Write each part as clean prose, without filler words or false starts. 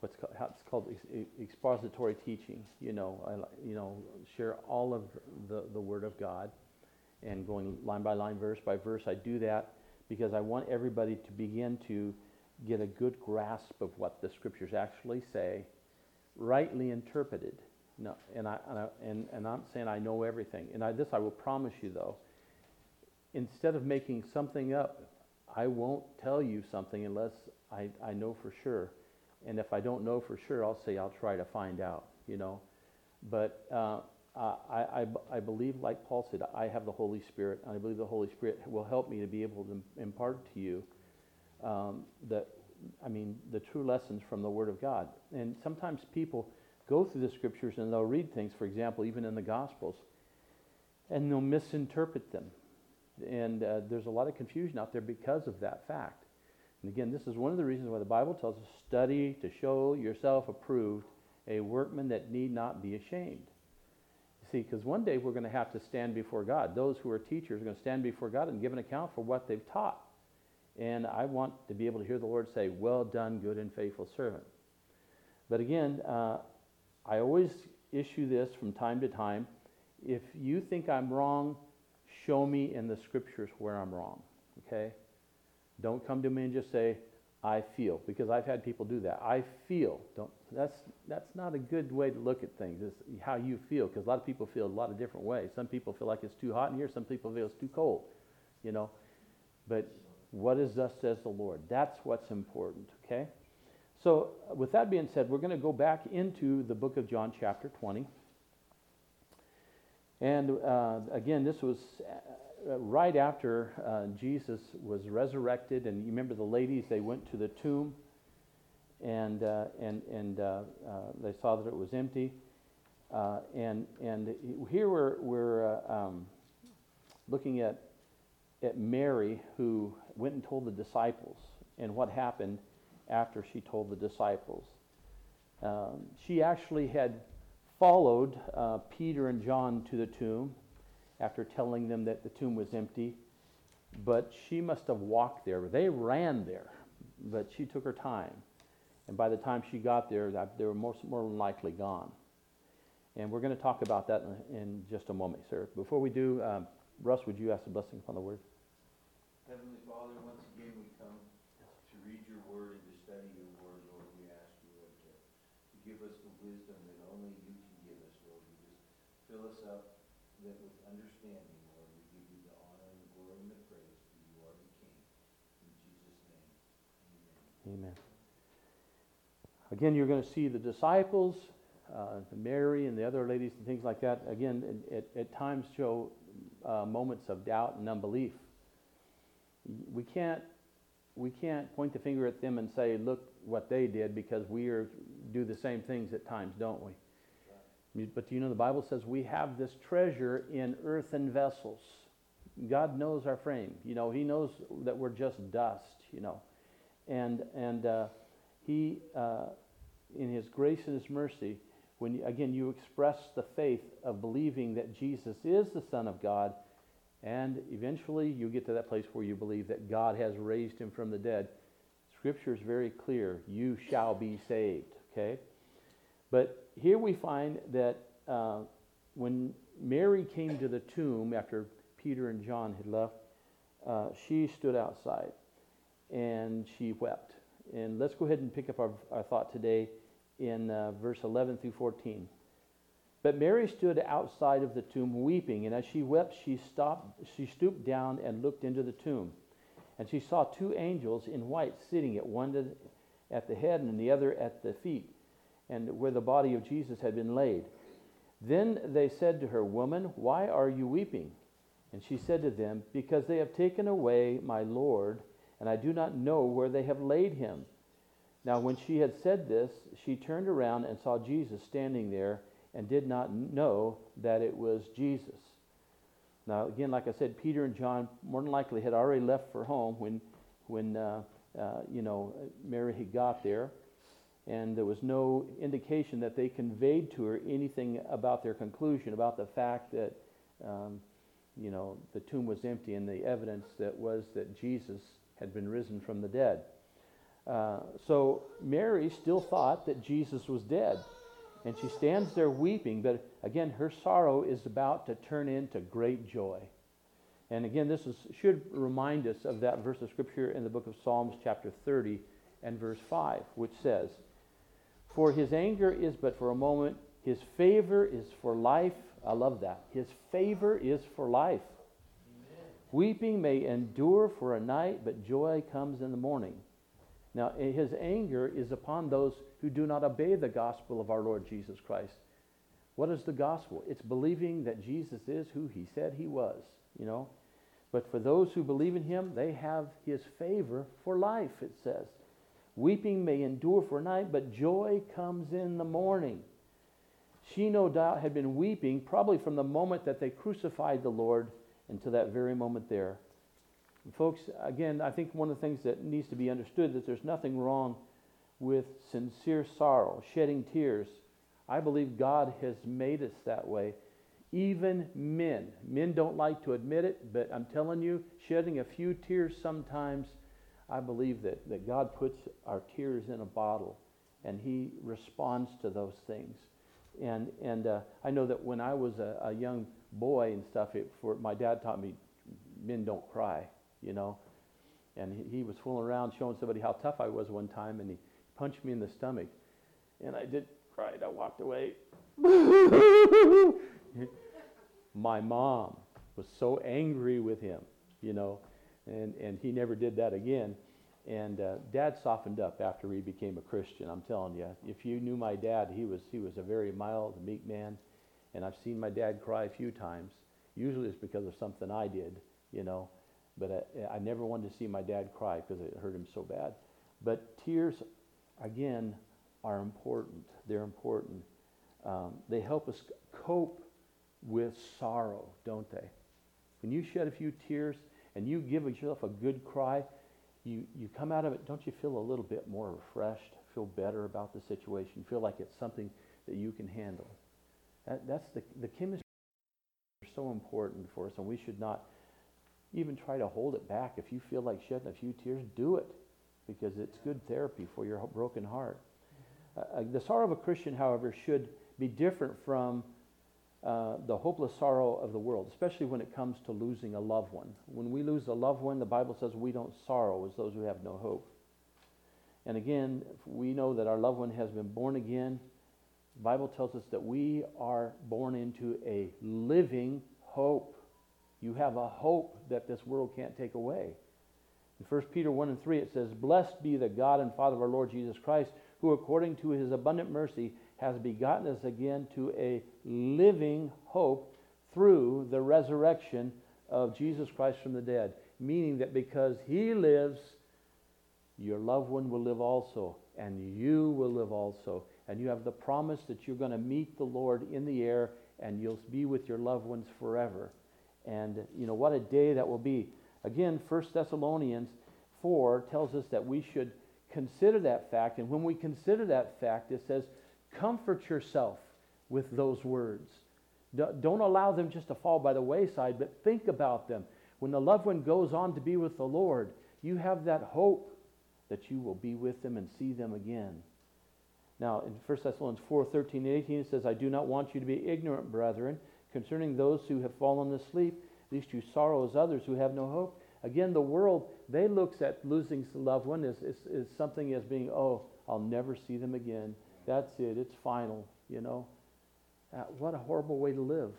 it's called expository teaching. Share all of the Word of God and going line by line, verse by verse. I do that because I want everybody to begin to get a good grasp of what the Scriptures actually say, rightly interpreted. No, and I'm not saying I know everything. And I will promise you though, instead of making something up, I won't tell you something unless I know for sure. And if I don't know for sure, I'll say I'll try to find out, But I believe, like Paul said, I have the Holy Spirit. And I believe the Holy Spirit will help me to be able to impart to you the true lessons from the Word of God. And sometimes people go through the Scriptures and they'll read things, for example, even in the Gospels, and they'll misinterpret them. And there's a lot of confusion out there because of that fact. And again, this is one of the reasons why the Bible tells us, study to show yourself approved, a workman that need not be ashamed. You see, because one day we're going to have to stand before God. Those who are teachers are going to stand before God and give an account for what they've taught. And I want to be able to hear the Lord say, well done, good and faithful servant. But again, I always issue this from time to time. If you think I'm wrong, show me in the Scriptures where I'm wrong, okay? Don't come to me and just say, I feel, because I've had people do that. I feel. That's not a good way to look at things, is how you feel, because a lot of people feel a lot of different ways. Some people feel like it's too hot in here, some people feel it's too cold, But what is thus says the Lord? That's what's important, okay? So with that being said, we're going to go back into the book of John chapter 20. And again, this was right after Jesus was resurrected. And you remember the ladies, they went to the tomb and they saw that it was empty. And here we're looking at Mary, who went and told the disciples, and what happened after she told the disciples. She actually had followed Peter and John to the tomb after telling them that the tomb was empty, but she must have walked there. They ran there, but she took her time. And by the time she got there, they were more than likely gone. And we're going to talk about that in just a moment, sir. Before we do, Russ, would you ask a blessing upon the word? Heavenly Father, once again we come to read your word and to study your word, Lord. We ask you, Lord, to give us the wisdom that only you can give us, Lord. You just fill us up with understanding, Lord. We give you the honor and the glory and the praise, for you are the King. In Jesus' name, amen. Amen. Again, you're going to see the disciples, Mary and the other ladies and things like that, again, at times show moments of doubt and unbelief. We can't point the finger at them and say, look what they did, because we do the same things at times, don't we? Right. But the Bible says we have this treasure in earthen vessels. God knows our frame. He knows that we're just dust, And He, in His grace and His mercy, when, again, you express the faith of believing that Jesus is the Son of God, and eventually you get to that place where you believe that God has raised Him from the dead. Scripture is very clear. You shall be saved, okay? But here we find that when Mary came to the tomb after Peter and John had left, she stood outside and she wept. And let's go ahead and pick up our thought today in verse 11 through 14. But Mary stood outside of the tomb weeping, and as she wept, she stooped down and looked into the tomb. And she saw two angels in white sitting, one at the head and the other at the feet, and where the body of Jesus had been laid. Then they said to her, Woman, why are you weeping? And she said to them, Because they have taken away my Lord, and I do not know where they have laid him. Now when she had said this, she turned around and saw Jesus standing there, and did not know that it was Jesus. Now again, like I said, Peter and John more than likely had already left for home when Mary had got there, and there was no indication that they conveyed to her anything about their conclusion, about the fact that the tomb was empty, and the evidence that was that Jesus had been risen from the dead. So Mary still thought that Jesus was dead. And she stands there weeping, but again, her sorrow is about to turn into great joy. And again, should remind us of that verse of Scripture in the book of Psalms, chapter 30 and verse 5, which says, "For his anger is but for a moment, his favor is for life." I love that. His favor is for life. Amen. "Weeping may endure for a night, but joy comes in the morning." Now, his anger is upon those who do not obey the gospel of our Lord Jesus Christ. What is the gospel? It's believing that Jesus is who he said he was, But for those who believe in him, they have his favor for life, it says. "Weeping may endure for a night, but joy comes in the morning." She no doubt had been weeping probably from the moment that they crucified the Lord until that very moment there. And folks, again, I think one of the things that needs to be understood is that there's nothing wrong with sincere sorrow, shedding tears. I believe God has made us that way. Even men. Men don't like to admit it, but I'm telling you, shedding a few tears sometimes, I believe that God puts our tears in a bottle, and he responds to those things. And I know that when I was a young boy and stuff, my dad taught me men don't cry, And he was fooling around showing somebody how tough I was one time, and he punched me in the stomach. And I did cry. I walked away. My mom was so angry with him, and he never did that again. And Dad softened up after he became a Christian. I'm telling you, if you knew my dad, he was a very mild, meek man. And I've seen my dad cry a few times. Usually it's because of something I did, But I never wanted to see my dad cry because it hurt him so bad. But tears, again, are important. They're important. They help us cope with sorrow, don't they? When you shed a few tears and you give yourself a good cry, you come out of it, don't you feel a little bit more refreshed, feel better about the situation, feel like it's something that you can handle? That's the chemistry is so important for us, and we should not even try to hold it back. If you feel like shedding a few tears, do it, because it's good therapy for your broken heart. The sorrow of a Christian, however, should be different from the hopeless sorrow of the world, especially when it comes to losing a loved one. When we lose a loved one, the Bible says we don't sorrow as those who have no hope. And again, we know that our loved one has been born again. The Bible tells us that we are born into a living hope. You have a hope that this world can't take away. In 1 Peter 1 and 3 it says, "Blessed be the God and Father of our Lord Jesus Christ, who according to his abundant mercy has begotten us again to a living hope through the resurrection of Jesus Christ from the dead." Meaning that because he lives, your loved one will live also, and you will live also. And you have the promise that you're going to meet the Lord in the air, and you'll be with your loved ones forever. And what a day that will be. Again, 1 Thessalonians 4 tells us that we should consider that fact. And when we consider that fact, it says, comfort yourself with those words. Don't allow them just to fall by the wayside, but think about them. When the loved one goes on to be with the Lord, you have that hope that you will be with them and see them again. Now, in 1 Thessalonians 4, 13 and 18, it says, "I do not want you to be ignorant, brethren, concerning those who have fallen asleep, lest you sorrow as others who have no hope." Again, the world, they looks at losing a loved one as something as being, oh, I'll never see them again. That's it. It's final, What a horrible way to live,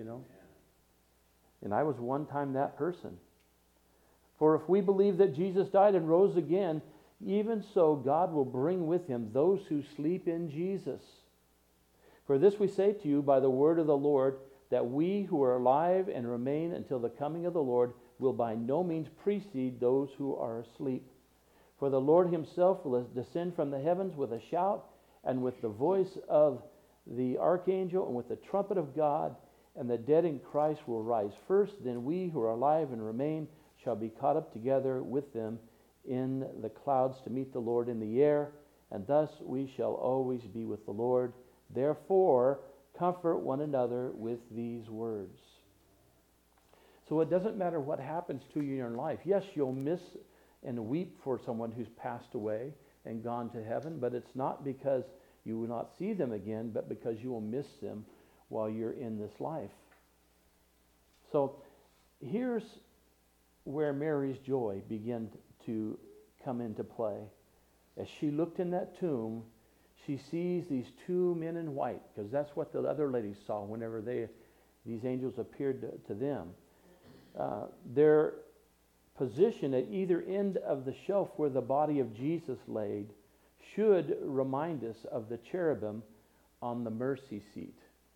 And I was one time that person. "For if we believe that Jesus died and rose again, even so God will bring with him those who sleep in Jesus. For this we say to you by the word of the Lord, that we who are alive and remain until the coming of the Lord will by no means precede those who are asleep. For the Lord himself will descend from the heavens with a shout, and with the voice of the archangel, and with the trumpet of God, and the dead in Christ will rise first. Then we who are alive and remain shall be caught up together with them in the clouds to meet the Lord in the air, and thus we shall always be with the Lord. Therefore, comfort one another with these words." So it doesn't matter what happens to you in your life. Yes, you'll miss and weep for someone who's passed away and gone to heaven, but it's not because you will not see them again, but because you will miss them while you're in this life. So here's where Mary's joy began to come into play. As she looked in that tomb, she sees these two men in white, because that's what the other ladies saw whenever these angels appeared to them. Their position at either end of the shelf where the body of Jesus laid should remind us of the cherubim on the mercy seat.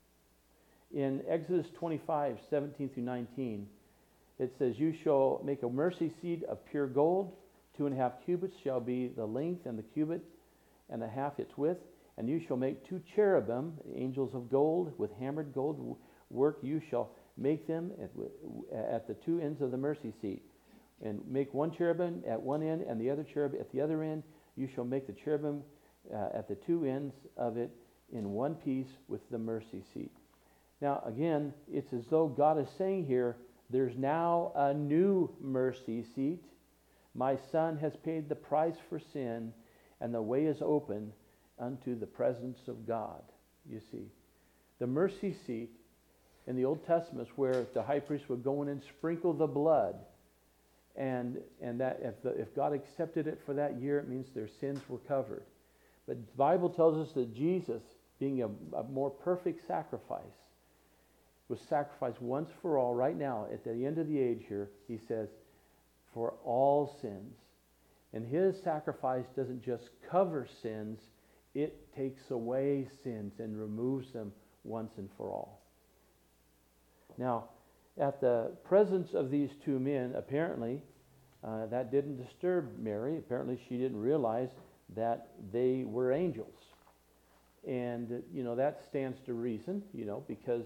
In Exodus 25, 17 through 19, it says, "You shall make a mercy seat of pure gold. 2.5 cubits shall be the length, and the cubit and a half its width. And you shall make 2 cherubim, angels of gold, with hammered gold work. You shall make them at the 2 ends of the mercy seat. And make 1 cherubim at one end, and the other cherub at the other end. You shall make the cherubim at the 2 ends of it in one piece with the mercy seat." Now, again, it's as though God is saying here, there's now a new mercy seat. My Son has paid the price for sin, and the way is open unto the presence of God. You see, the mercy seat in the Old Testament is where the high priest would go in and sprinkle the blood, and that if God accepted it for that year, it means their sins were covered. But the Bible tells us that Jesus, being a more perfect sacrifice, was sacrificed once for all. Right now, at the end of the age here, he says, for all sins. And his sacrifice doesn't just cover sins, it takes away sins and removes them once and for all. Now, at the presence of these 2 men, apparently, that didn't disturb Mary. Apparently, she didn't realize that they were angels. And, that stands to reason, because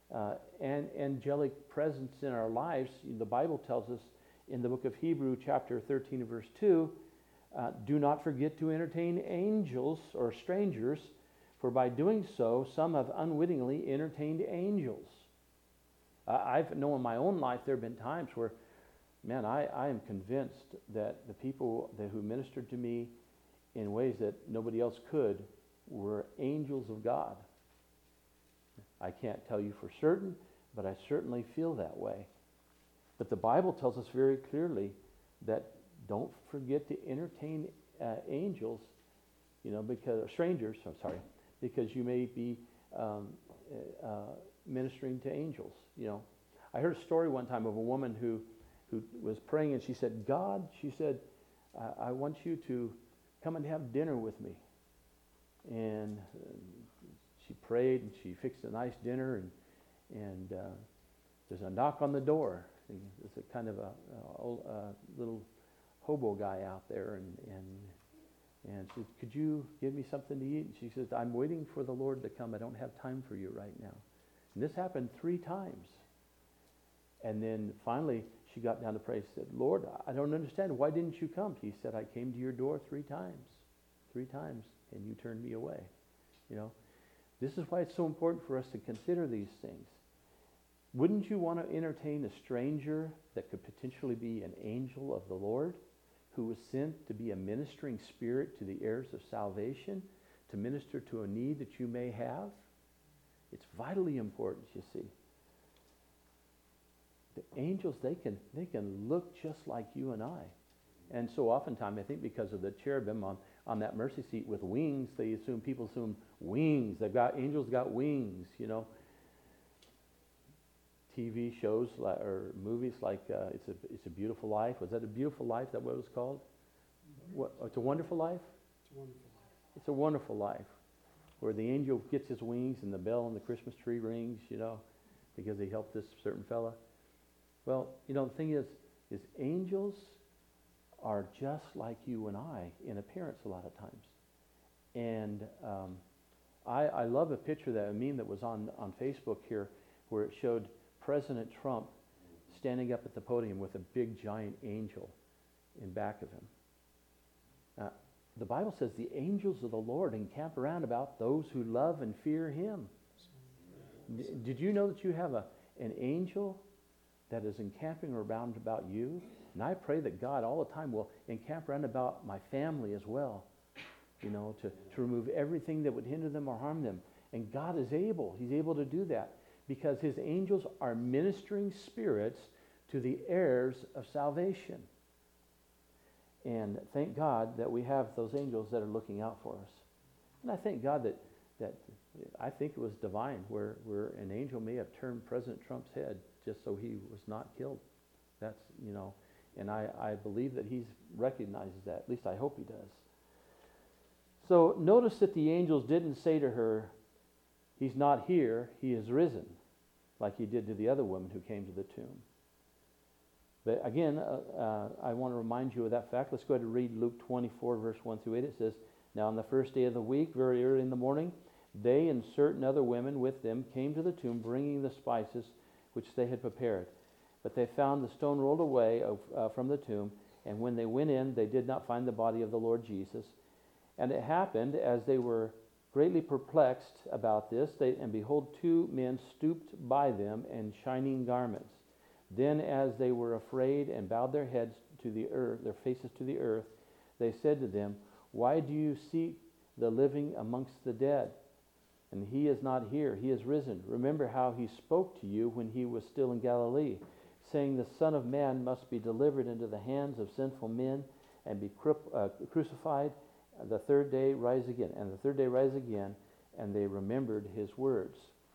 angelic presence in our lives, the Bible tells us in the book of Hebrews, chapter 13, verse 2, do not forget to entertain angels or strangers, for by doing so, some have unwittingly entertained angels. I've known in my own life there have been times where, man, I am convinced that the people who ministered to me in ways that nobody else could were angels of God. I can't tell you for certain, but I certainly feel that way. But the Bible tells us very clearly that don't forget to entertain angels, because strangers. I'm sorry, because you may be ministering to angels. I heard a story one time of a woman who was praying, and she said, "God," she said, "I want you to come and have dinner with me." And she prayed, and she fixed a nice dinner, and there's a knock on the door. There's a kind of a little hobo guy out there, and she said, "Could you give me something to eat?" And she says, "I'm waiting for the Lord to come. I don't have time for you right now." And this happened 3 times. And then finally, she got down to pray. She said, "Lord, I don't understand. Why didn't you come?" He said, "I came to your door 3 times. 3 times, and you turned me away." This is why it's so important for us to consider these things. Wouldn't you want to entertain a stranger that could potentially be an angel of the Lord, who was sent to be a ministering spirit to the heirs of salvation, to minister to a need that you may have? It's vitally important, you see. The angels, they can look just like you and I. And so oftentimes, I think because of the cherubim on that mercy seat with wings, people assume wings. Angels got wings, TV shows or movies like It's a Beautiful Life. Was that A Beautiful Life? Is that what it was called? What? It's a Wonderful Life? It's a wonderful life. It's a Wonderful Life, where the angel gets his wings and the bell on the Christmas tree rings, because he helped this certain fella. Well, the thing is angels are just like you and I in appearance a lot of times. And I love a meme that was on Facebook here, where it showed President Trump standing up at the podium with a big giant angel in back of him. The Bible says the angels of the Lord encamp around about those who love and fear him. Did you know that you have an angel that is encamping around about you? And I pray that God all the time will encamp round about my family as well, to remove everything that would hinder them or harm them. And God is able. He's able to do that because his angels are ministering spirits to the heirs of salvation. And thank God that we have those angels that are looking out for us. And I thank God that I think it was divine where an angel may have turned President Trump's head just so he was not killed. That's, and I believe that he recognizes that. At least I hope he does. So notice that the angels didn't say to her, he's not here, he is risen, like he did to the other woman who came to the tomb. But again, I want to remind you of that fact. Let's go ahead and read Luke 24, verse 1 through 8. It says, now on the first day of the week, very early in the morning, they and certain other women with them came to the tomb, bringing the spices which they had prepared. But they found the stone rolled away from the tomb, and when they went in, they did not find the body of the Lord Jesus. And it happened, as they were greatly perplexed about this, and behold, two men stooped by them in shining garments. Then as they were afraid and bowed their heads to the earth, their faces to the earth, they said to them, why do you seek the living amongst the dead? And he is not here, he is risen. Remember how he spoke to you when he was still in Galilee, saying the Son of Man must be delivered into the hands of sinful men and be crucified, the third day rise again. And the third day rise again, and they remembered his words.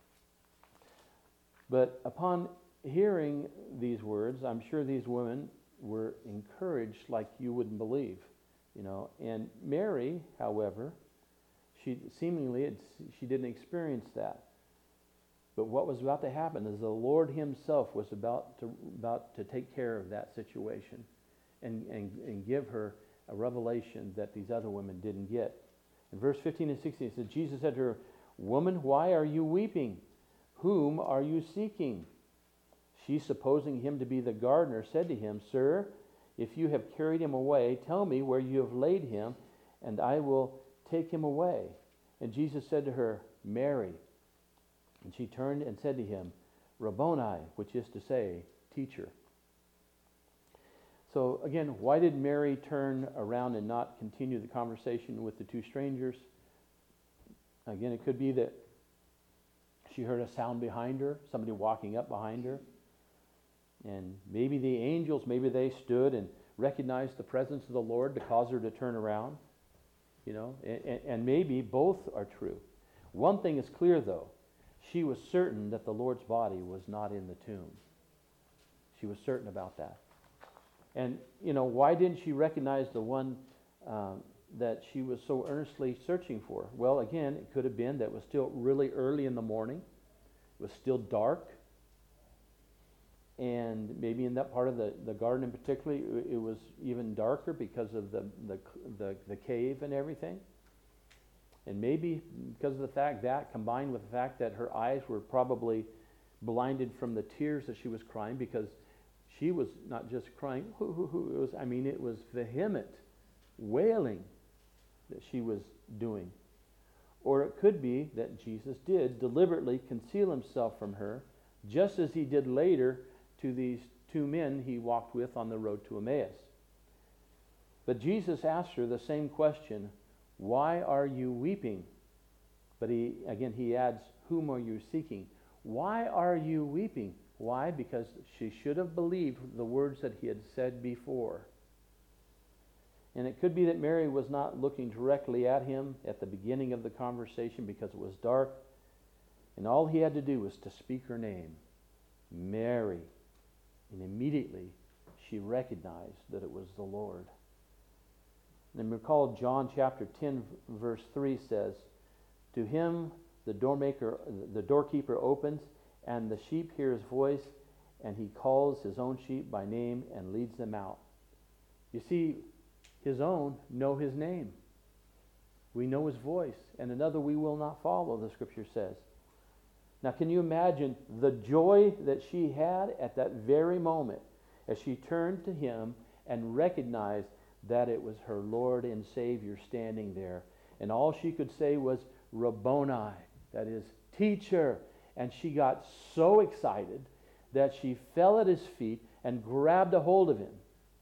But upon hearing these words, I'm sure these women were encouraged like you wouldn't believe. And Mary, however, she didn't experience that. But what was about to happen is the Lord himself was about to take care of that situation and give her a revelation that these other women didn't get. In verse 15 and 16, it says, Jesus said to her, woman, why are you weeping? Whom are you seeking? She, supposing him to be the gardener, said to him, sir, if you have carried him away, tell me where you have laid him, and I will take him away. And Jesus said to her, Mary. And she turned and said to him, Rabboni, which is to say, teacher. So again, why did Mary turn around and not continue the conversation with the two strangers? Again, it could be that she heard a sound behind her, somebody walking up behind her. And maybe the angels, maybe they stood and recognized the presence of the Lord to cause her to turn around. And maybe both are true. One thing is clear, though. She was certain that the Lord's body was not in the tomb. She was certain about that. And, why didn't she recognize the one that she was so earnestly searching for? Well, again, it could have been that it was still really early in the morning. It was still dark. And maybe in that part of the garden in particular, it was even darker because of the cave and everything. And maybe because of the fact that, combined with the fact that her eyes were probably blinded from the tears that she was crying, because she was not just crying, it was vehement wailing that she was doing. Or it could be that Jesus did deliberately conceal himself from her, just as he did later to these two men he walked with on the road to Emmaus. But Jesus asked her the same question, why are you weeping? But he adds, whom are you seeking? Why are you weeping? Why? Because she should have believed the words that he had said before. And it could be that Mary was not looking directly at him at the beginning of the conversation because it was dark. And all he had to do was to speak her name, Mary. And immediately she recognized that it was the Lord. And recall John chapter 10 verse 3 says, to him the doorkeeper opens, and the sheep hear his voice, and he calls his own sheep by name and leads them out. You see, his own know his name. We know his voice, and another we will not follow, the scripture says. Now, can you imagine the joy that she had at that very moment as she turned to him and recognized that it was her Lord and Savior standing there. And all she could say was, Rabboni, that is, teacher. And she got so excited that she fell at his feet and grabbed a hold of him.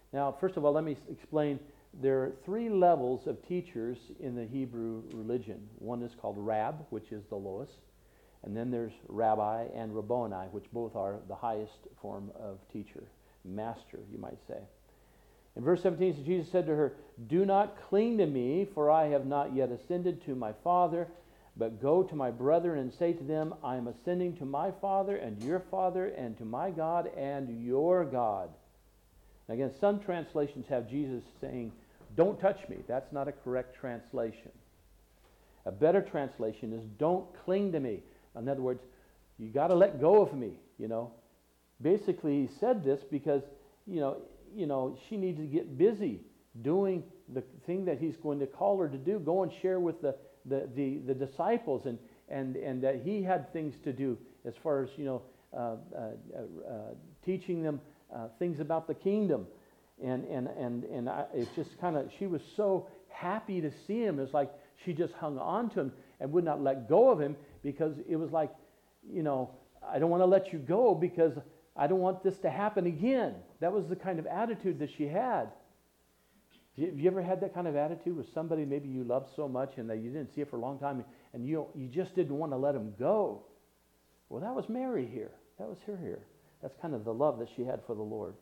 Now, first of all, let me explain. There are three levels of teachers in the Hebrew religion. One is called Rab, which is the lowest. And then there's Rabbi and Rabboni, which both are the highest form of teacher, master, you might say. In verse 17, so Jesus said to her, "Do not cling to me, for I have not yet ascended to my Father, but go to my brethren and say to them, I am ascending to my Father and your Father, and to my God and your God." Again, some translations have Jesus saying, "Don't touch me." That's not a correct translation. A better translation is, "Don't cling to me." In other words, you got to let go of me, Basically, he said this because, she needs to get busy doing the thing that he's going to call her to do. Go and share with the disciples, and that he had things to do as far as, teaching them things about the kingdom. It's just kind of, she was so happy to see him. It's like she just hung on to him and would not let go of him, because it was like, I don't want to let you go because I don't want this to happen again. That was the kind of attitude that she had. Have you ever had that kind of attitude with somebody maybe you loved so much and that you didn't see it for a long time, and you just didn't want to let him go? Well, that was Mary here. That was her here. That's kind of the love that she had for the Lord.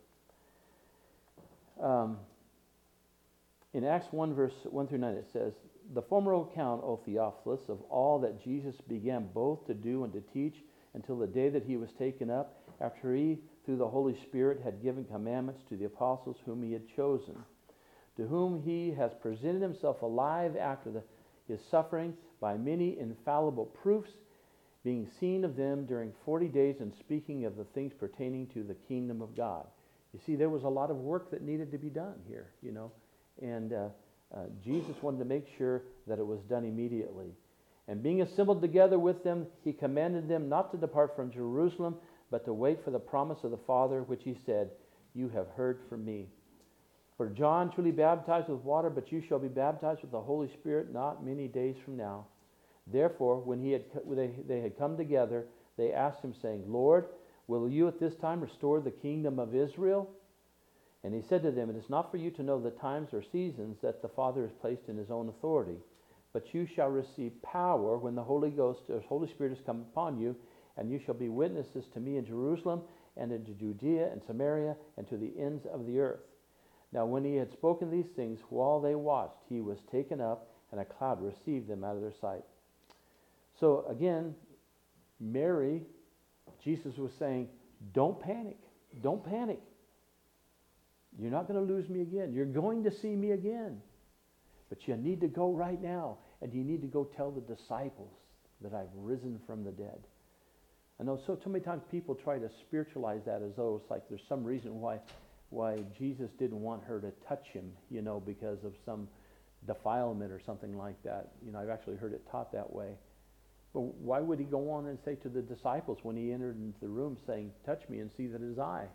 In Acts 1, verse 1 through 9, it says, "The former account, O Theophilus, of all that Jesus began both to do and to teach until the day that he was taken up, after he, through the Holy Spirit, had given commandments to the apostles whom he had chosen, to whom he has presented himself alive after his suffering by many infallible proofs, being seen of them during 40 days and speaking of the things pertaining to the kingdom of God." You see, there was a lot of work that needed to be done here, and Jesus wanted to make sure that it was done immediately. "And being assembled together with them, he commanded them not to depart from Jerusalem, but to wait for the promise of the Father, which he said, 'You have heard from me.' For John truly baptized with water, but you shall be baptized with the Holy Spirit not many days from now." Therefore, when they had come together, they asked him, saying, "Lord, will you at this time restore the kingdom of Israel?" And he said to them, "It is not for you to know the times or seasons that the Father has placed in his own authority, but you shall receive power when the Holy Spirit has come upon you, and you shall be witnesses to me in Jerusalem and into Judea and Samaria and to the ends of the earth." Now when he had spoken these things, while they watched, he was taken up, and a cloud received them out of their sight. So again, Mary, Jesus was saying, don't panic. Don't panic. You're not going to lose me again. You're going to see me again. But you need to go right now, and you need to go tell the disciples that I've risen from the dead. I know so many times people try to spiritualize that as though it's like there's some reason why Jesus didn't want her to touch him, because of some defilement or something like that. I've actually heard it taught that way. But why would he go on and say to the disciples when he entered into the room, saying, "Touch me and see that it is I"?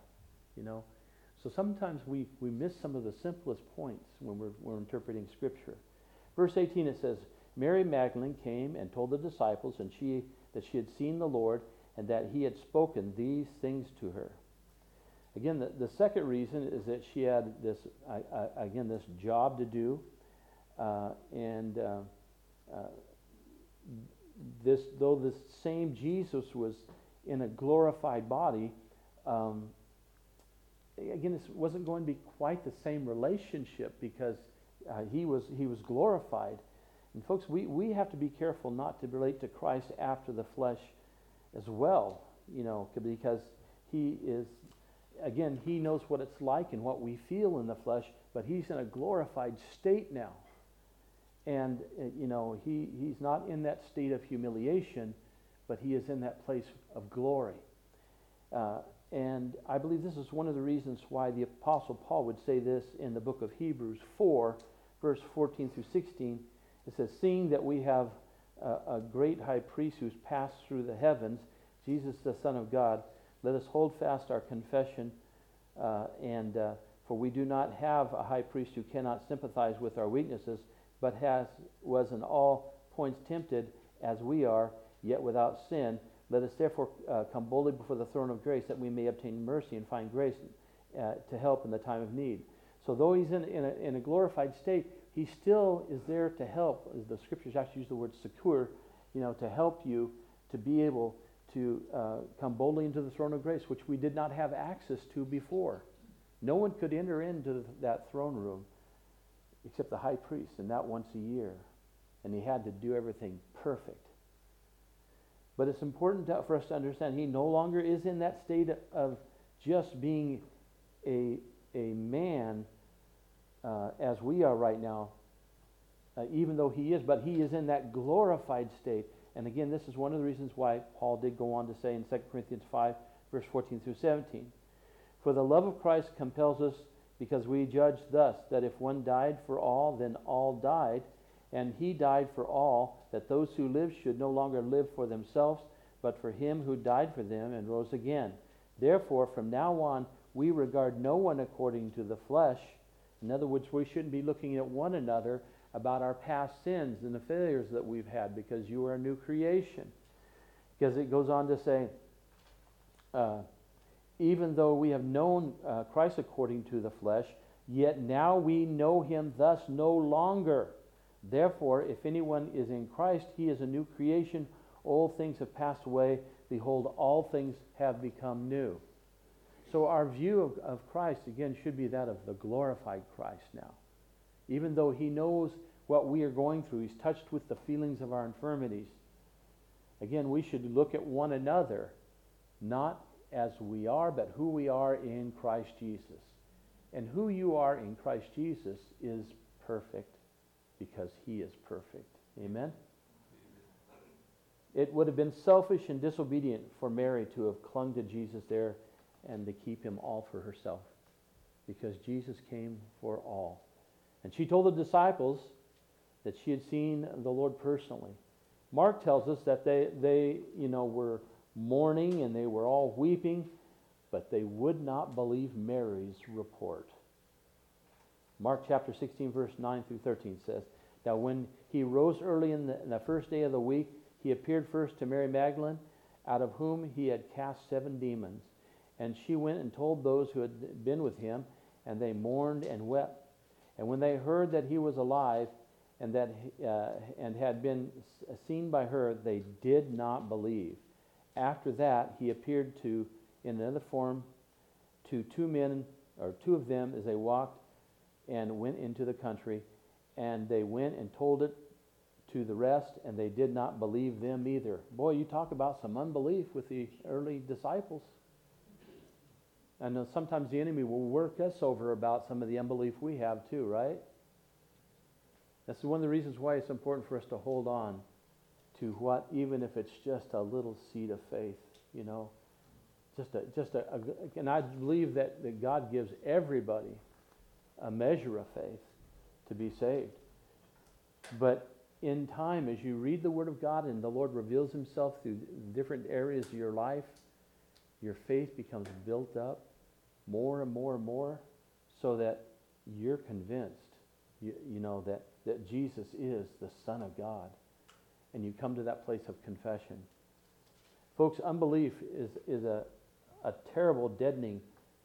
So sometimes we miss some of the simplest points when we're interpreting Scripture. Verse 18, it says, "Mary Magdalene came and told the disciples that she had seen the Lord, and that he had spoken these things to her." Again, the second reason is that she had this job to do, though this same Jesus was in a glorified body, again, this wasn't going to be quite the same relationship, because he was glorified. And folks, we have to be careful not to relate to Christ after the flesh as well, because he is, again, he knows what it's like and what we feel in the flesh, but he's in a glorified state now. And, he's not in that state of humiliation, but he is in that place of glory. And I believe this is one of the reasons why the Apostle Paul would say this in the book of Hebrews 4, verse 14 through 16. It says, "Seeing that we have a great high priest who's passed through the heavens, Jesus the Son of God, let us hold fast our confession, for we do not have a high priest who cannot sympathize with our weaknesses, but was in all points tempted as we are, yet without sin. Let us therefore come boldly before the throne of grace, that we may obtain mercy and find grace to help in the time of need." So though he's in a glorified state, he still is there to help. The scriptures actually use the word succor, to help you to be able to come boldly into the throne of grace, which we did not have access to before. No one could enter into that throne room except the high priest, and that once a year. And he had to do everything perfect. But it's important for us to understand he no longer is in that state of just being a man as we are right now, even though he is, but he is in that glorified state. And again, this is one of the reasons why Paul did go on to say in 2 Corinthians 5, verse 14 through 17, "For the love of Christ compels us, because we judge thus, that if one died for all, then all died. And he died for all, that those who live should no longer live for themselves, but for him who died for them and rose again. Therefore, from now on, we regard no one according to the flesh." In other words, we shouldn't be looking at one another about our past sins and the failures that we've had, because you are a new creation. Because it goes on to say, even though we have known Christ according to the flesh, yet now we know him thus no longer. Therefore, if anyone is in Christ, he is a new creation. Old things have passed away. Behold, all things have become new. So our view of Christ, again, should be that of the glorified Christ now. Even though he knows what we are going through, he's touched with the feelings of our infirmities. Again, we should look at one another, not as we are, but who we are in Christ Jesus. And who you are in Christ Jesus is perfect, because he is perfect. Amen? It would have been selfish and disobedient for Mary to have clung to Jesus there and to keep him all for herself, because Jesus came for all. And she told the disciples that she had seen the Lord personally. Mark tells us that they were mourning and they were all weeping, but they would not believe Mary's report. Mark chapter 16, verse 9 through 13 says, "Now when he rose early in the first day of the week, he appeared first to Mary Magdalene, out of whom he had cast 7 demons. And she went and told those who had been with him, and they mourned and wept. And when they heard that he was alive, and had been seen by her, they did not believe. After that, he appeared in another form to 2 men, or 2 of them, as they walked and went into the country. And they went and told it to the rest, and they did not believe them either." Boy, you talk about some unbelief with the early disciples. I know sometimes the enemy will work us over about some of the unbelief we have too, right? That's one of the reasons why it's important for us to hold on to what, even if it's just a little seed of faith, and I believe that God gives everybody a measure of faith to be saved. But in time, as you read the Word of God and the Lord reveals himself through different areas of your life, your faith becomes built up more and more and more, so that you're convinced, that Jesus is the Son of God. And you come to that place of confession. Folks, unbelief is a terrible deadening,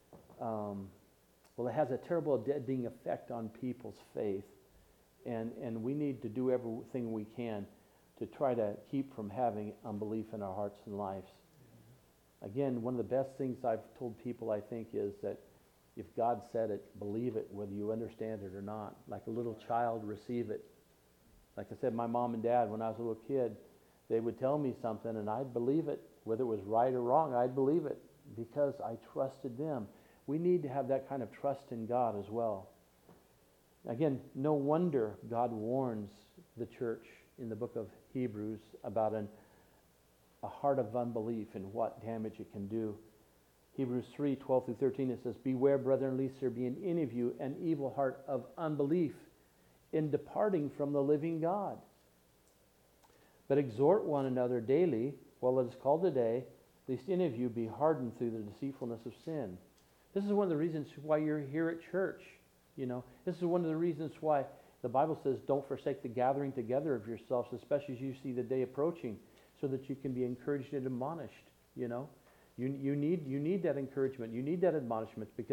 it has a terrible deadening effect on people's faith. And we need to do everything we can to try to keep from having unbelief in our hearts and lives. Again, one of the best things I've told people, I think, is that if God said it, believe it, whether you understand it or not. Like a little child, receive it. Like I said, my mom and dad, when I was a little kid, they would tell me something and I'd believe it. Whether it was right or wrong, I'd believe it because I trusted them. We need to have that kind of trust in God as well. Again, no wonder God warns the church in the book of Hebrews about a heart of unbelief and what damage it can do. Hebrews 3, 12 through 13, it says, "Beware, brethren, lest there be in any of you an evil heart of unbelief in departing from the living God. But exhort one another daily, while it is called today, lest any of you be hardened through the deceitfulness of sin." This is one of the reasons why you're here at church. This is one of the reasons why the Bible says, don't forsake the gathering together of yourselves, especially as you see the day approaching, so that you can be encouraged and admonished. You need that encouragement. You need that admonishment because,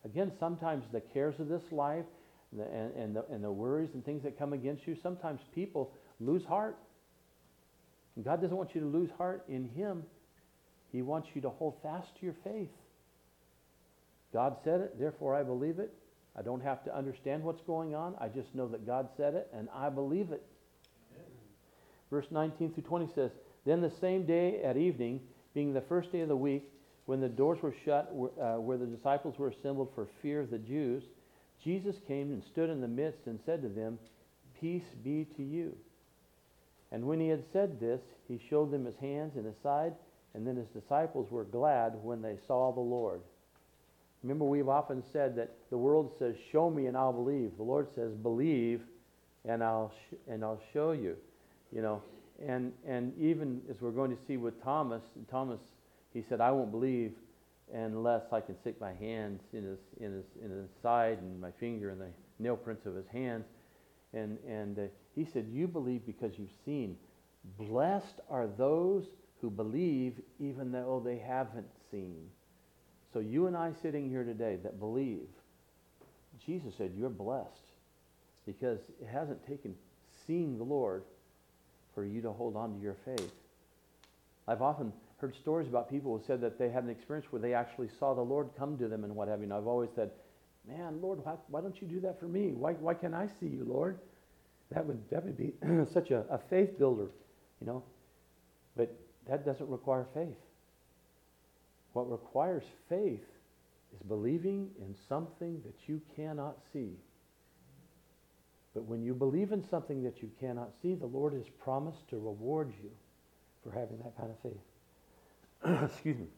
Again, sometimes the cares of this life and the worries and things that come against you, sometimes people lose heart. And God doesn't want you to lose heart in Him. He wants you to hold fast to your faith. God said it, therefore I believe it. I don't have to understand what's going on. I just know that God said it, and I believe it. Amen. Verse 19 through 20 says, Then the same day at evening, being the first day of the week, when the doors were shut where the disciples were assembled for fear of the Jews, Jesus came and stood in the midst and said to them, Peace be to you. And when he had said this, he showed them his hands and his side, and then his disciples were glad when they saw the Lord. Remember, we've often said that the world says, show me and I'll believe. The Lord says, believe and I'll show you. You know, and even as we're going to see with Thomas, he said, I won't believe unless I can stick my hands in his side and my finger in the nail prints of his hands. And he said, you believe because you've seen. Blessed are those who believe even though they haven't seen. So you and I sitting here today that believe, Jesus said you're blessed because it hasn't taken seeing the Lord for you to hold on to your faith. I've often heard stories about people who said that they had an experience where they actually saw the Lord come to them and what have you. And I've always said, man, Lord, why don't you do that for me? Why can't I see you, Lord? That would be such a faith builder, you know. But that doesn't require faith. What requires faith is believing in something that you cannot see. But when you believe in something that you cannot see, the Lord has promised to reward you for having that kind of faith. Excuse me.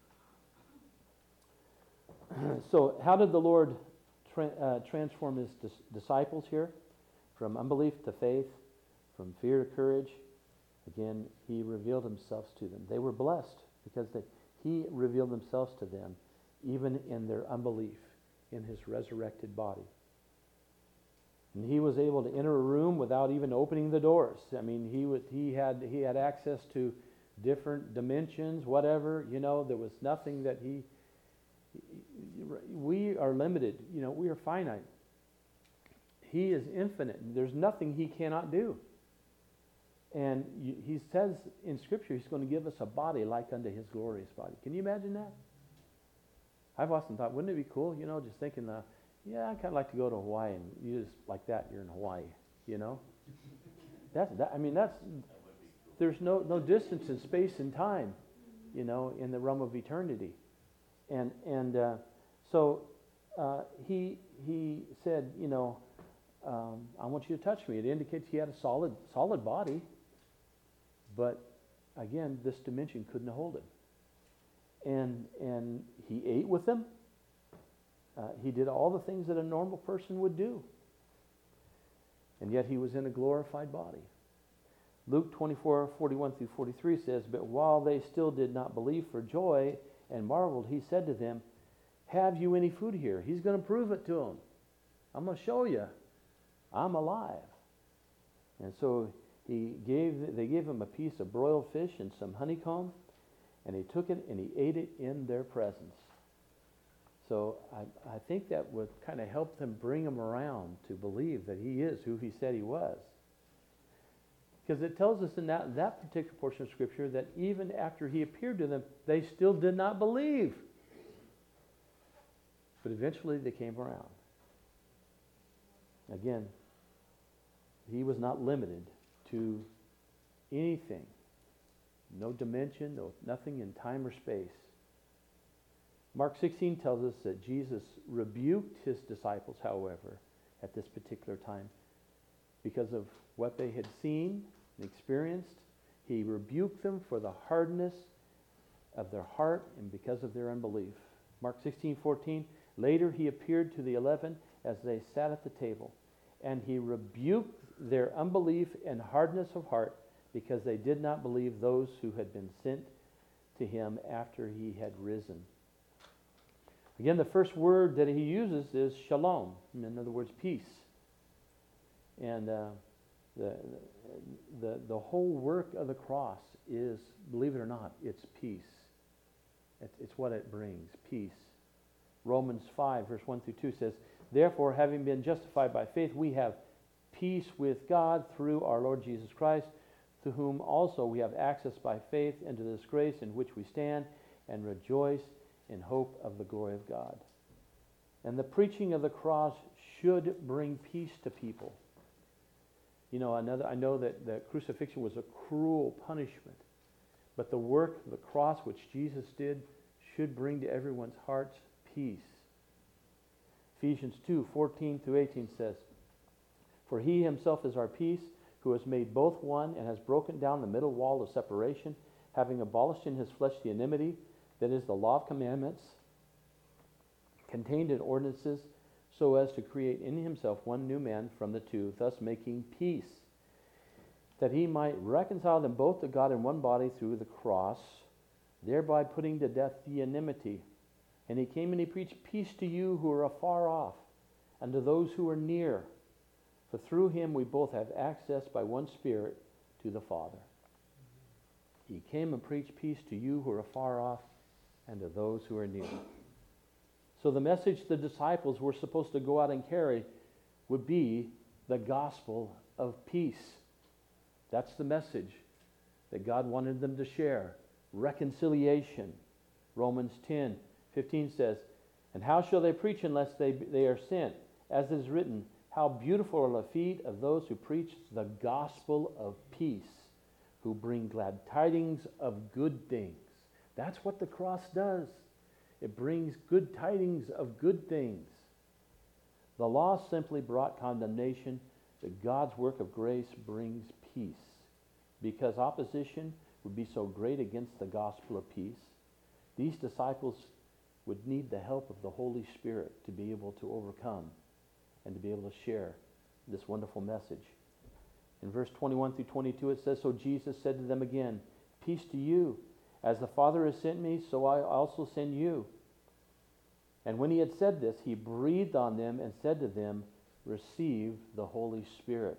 So how did the Lord transform his disciples here? From unbelief to faith, from fear to courage. Again, he revealed himself to them. They were blessed because he revealed himself to them even in their unbelief in his resurrected body. And he was able to enter a room without even opening the doors. I mean, he had access to different dimensions, whatever. You know, there was nothing that we are limited. You know, we are finite. He is infinite. There's nothing he cannot do. And he says in Scripture he's going to give us a body like unto his glorious body. Can you imagine that? I've often thought, wouldn't it be cool, you know, just thinking, yeah, I'd kind of like to go to Hawaii, and you just like that, you're in Hawaii, you know? There's no distance in space and time, you know, in the realm of eternity. So he said, you know, I want you to touch me. It indicates he had a solid body, but again, this dimension couldn't hold him. And he ate with them. He did all the things that a normal person would do. And yet he was in a glorified body. Luke 24:41-43 says, But while they still did not believe for joy and marveled, he said to them, Have you any food here? He's going to prove it to them. I'm going to show you. I'm alive. And so they gave him a piece of broiled fish and some honeycomb, and he took it and he ate it in their presence. So I think that would kind of help them bring him around to believe that he is who he said he was. Because it tells us in that particular portion of Scripture that even after he appeared to them, they still did not believe. But eventually they came around. Again, he was not limited to anything. No dimension, nothing in time or space. Mark 16 tells us that Jesus rebuked his disciples, however, at this particular time. Because of what they had seen and experienced, he rebuked them for the hardness of their heart and because of their unbelief. Mark 16:14, later he appeared to the 11 as they sat at the table, and he rebuked their unbelief and hardness of heart because they did not believe those who had been sent to him after he had risen. Again, the first word that he uses is shalom, in other words, peace. And the whole work of the cross is, believe it or not, it's peace. It's what it brings, peace. Romans 5, verse 1 through 2 says, "Therefore, having been justified by faith, we have peace with God through our Lord Jesus Christ, to whom also we have access by faith into this grace in which we stand and rejoice in hope of the glory of God." And the preaching of the cross should bring peace to people. You know, I know that the crucifixion was a cruel punishment, but the work of the cross which Jesus did should bring to everyone's hearts peace. Ephesians 2:14 through 18 says, "For he himself is our peace, who has made both one and has broken down the middle wall of separation, having abolished in his flesh the enmity, that is the law of commandments contained in ordinances, so as to create in himself one new man from the two, thus making peace, that he might reconcile them both to God in one body through the cross, thereby putting to death the enmity. And he came and he preached peace to you who are afar off, and to those who are near. For through him we both have access by one Spirit to the Father." He came and preached peace to you who are afar off, and to those who are near. So the message the disciples were supposed to go out and carry would be the gospel of peace. That's the message that God wanted them to share. Reconciliation. Romans 10:15 says, "And how shall they preach unless they are sent? As it is written, how beautiful are the feet of those who preach the gospel of peace, who bring glad tidings of good things." That's what the cross does. It brings good tidings of good things. The law simply brought condemnation, but God's work of grace brings peace. Because opposition would be so great against the gospel of peace, these disciples would need the help of the Holy Spirit to be able to overcome and to be able to share this wonderful message. In verse 21 through 22 it says, "So Jesus said to them again, 'Peace to you. As the Father has sent me, so I also send you.' And when he had said this, he breathed on them and said to them, 'Receive the Holy Spirit.'"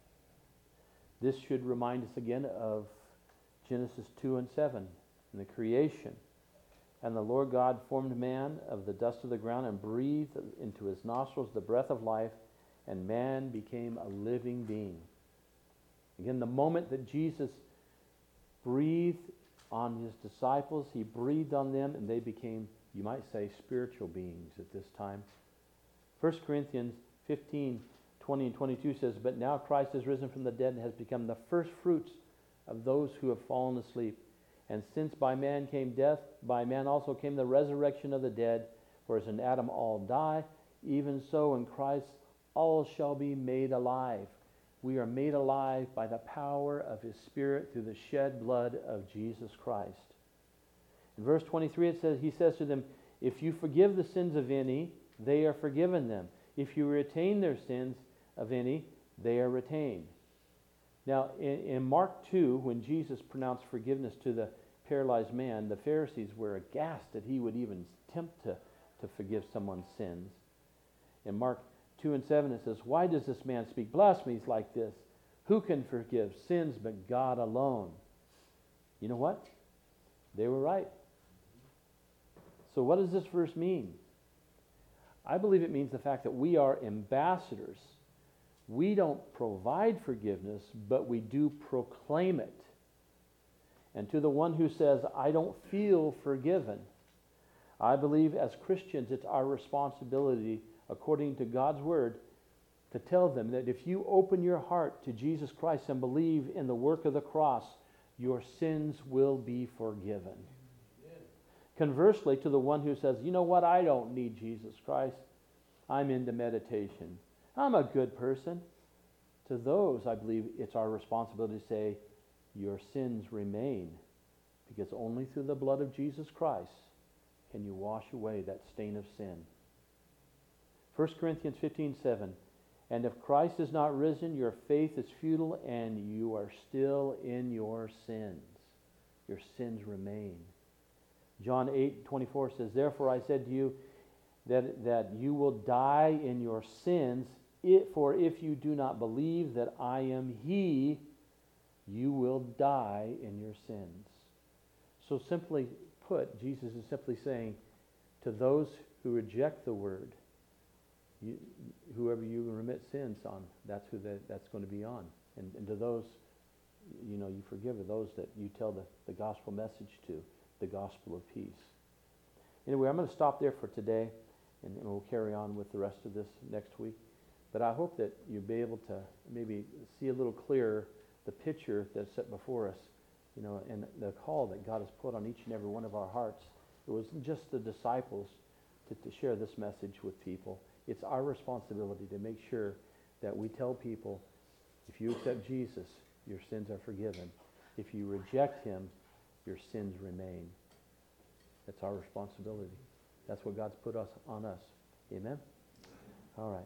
This should remind us again of Genesis 2 and 7 in the creation. "And the Lord God formed man of the dust of the ground and breathed into his nostrils the breath of life, and man became a living being." Again, the moment that Jesus breathed on his disciples, he breathed on them, and they became, you might say, spiritual beings at this time. 1 Corinthians 15:20 and 22 says, "But now Christ is risen from the dead and has become the first fruits of those who have fallen asleep. And since by man came death, by man also came the resurrection of the dead. For as in Adam all die, even so in Christ all shall be made alive." We are made alive by the power of his Spirit through the shed blood of Jesus Christ. In verse 23 it says, he says to them, "If you forgive the sins of any, they are forgiven them. If you retain their sins of any, they are retained." Now, in Mark 2, when Jesus pronounced forgiveness to the paralyzed man, the Pharisees were aghast that he would even attempt to forgive someone's sins. In Mark 2 and 7, it says, "Why does this man speak blasphemies like this? Who can forgive sins but God alone?" You know what? They were right. So what does this verse mean? I believe it means the fact that we are ambassadors. We don't provide forgiveness, but we do proclaim it. And to the one who says, "I don't feel forgiven," I believe as Christians it's our responsibility, according to God's Word, to tell them that if you open your heart to Jesus Christ and believe in the work of the cross, your sins will be forgiven. Conversely, to the one who says, "You know what, I don't need Jesus Christ. I'm into meditation. I'm a good person." To those, I believe it's our responsibility to say, your sins remain, because only through the blood of Jesus Christ can you wash away that stain of sin. 1 Corinthians 15:7, "And if Christ is not risen, your faith is futile, and you are still in your sins." Your sins remain. John 8:24 says, "Therefore I said to you that you will die in your sins, for if you do not believe that I am He, you will die in your sins." So simply put, Jesus is simply saying to those who reject the word, whoever you remit sins on, that's who that's going to be on. And to those, you forgive those that you tell the gospel message to, the gospel of peace. Anyway, I'm going to stop there for today, and we'll carry on with the rest of this next week. But I hope that you'll be able to maybe see a little clearer the picture that's set before us, and the call that God has put on each and every one of our hearts. It wasn't just the disciples to share this message with people. It's our responsibility to make sure that we tell people, if you accept Jesus, your sins are forgiven. If you reject him, your sins remain. That's our responsibility. That's what God's put on us. Amen? All right.